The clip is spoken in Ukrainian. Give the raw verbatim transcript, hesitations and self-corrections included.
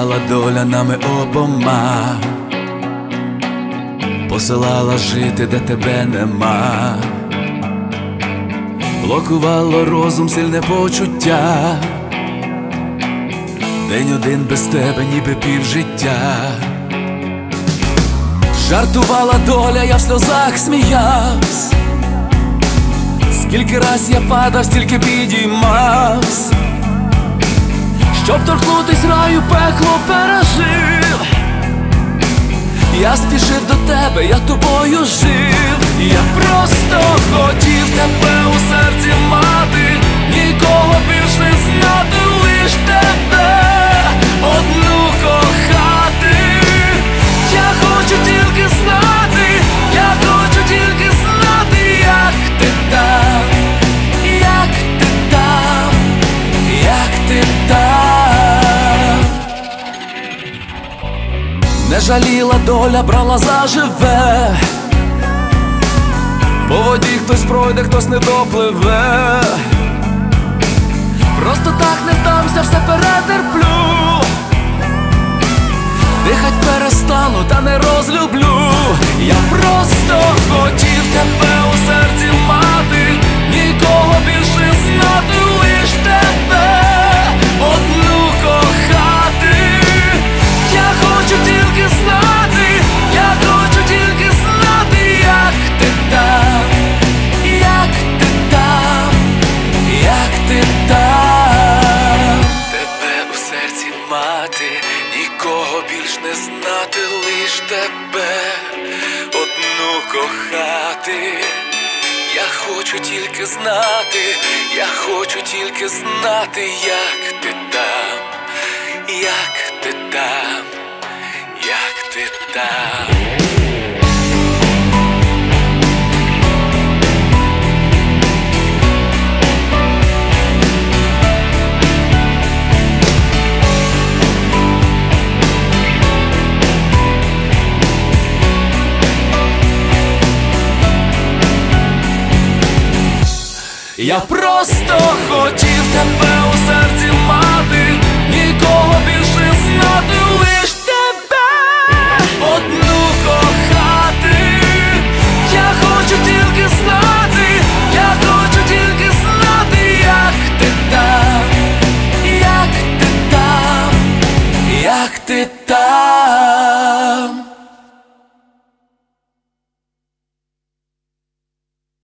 Грала доля нами обома, посилала жити, де тебе нема, блокувало розум сильне почуття. День один без тебе, ніби півжиття. Жартувала доля, я в сльозах сміявсь. Скільки раз я падав, стільки підіймавсь. Щоб торкнутись раю, пекло пережив. Я спішив до тебе, я тобою жив. Я просто хотів тебе у серці мати, нікого більш не знати, лиш тебе одну кохати. Я хочу тільки знати, я хочу тільки знати, як ти там, як ти там, як ти там. Не жаліла доля, брала заживе. По воді хтось пройде, хтось не допливе. Просто так не здамся, все перетерплю. Дихать перестану, та не розлюблю. Я просто хотів тебе у серці мати, нікого більш не знати, лиш тебе одну кохати. Я хочу тільки знати, я хочу тільки знати, як ти там, як ти там, як ти там. Тебе у серці мати, нікого більш не знати, лиш тебе одну кохати. Я хочу тільки знати, я хочу тільки знати, як ти там, як ти там, як ти там. Я просто хотів тебе у серці мати, нікого більш не знати, лиш тебе одну кохати. Я хочу тільки знати, я хочу тільки знати, як ти там, як ти там, як ти там.